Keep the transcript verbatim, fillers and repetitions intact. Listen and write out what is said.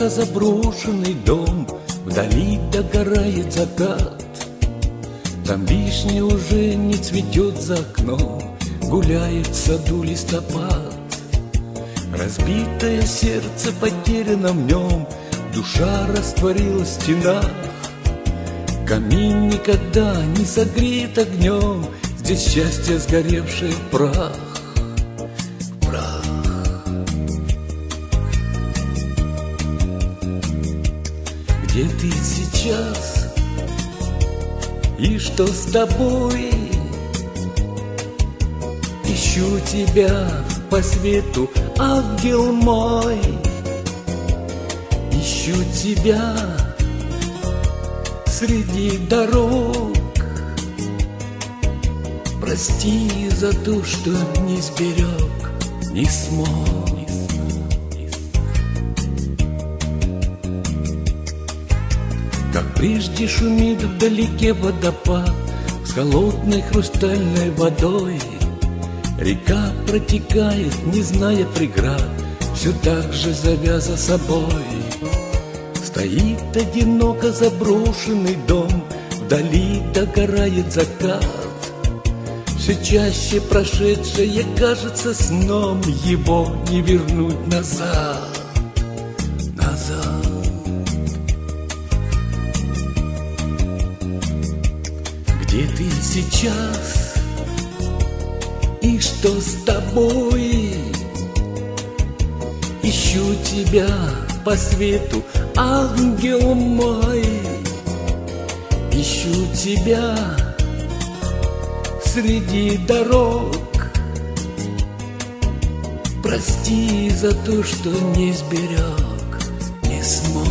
одиноко заброшенный дом, вдали догорает закат. Там вишня уже не цветет за окном, гуляет в саду листопад. Разбитое сердце потеряно в нем, душа растворилась в стенах. Камин никогда не согреет огнем, здесь счастье сгоревшее в прах. Прах. Где ты сейчас? И что с тобой? Ищу тебя по свету, ангел мой. Ищу тебя среди дорог. Прости за то, что не сберег, не смог. Как прежде шумит вдалеке водопад с холодной хрустальной водой. Река протекает, не зная преград, все так же зовя за собой. Стоит одиноко заброшенный дом, вдали догорает закат. Все чаще прошедшее кажется сном, его не вернуть назад. Назад. Где ты сейчас? И что с тобой? Ищу тебя по свету, ангел мой. Ищу тебя среди дорог. Прости за то, что не сберег, не смог.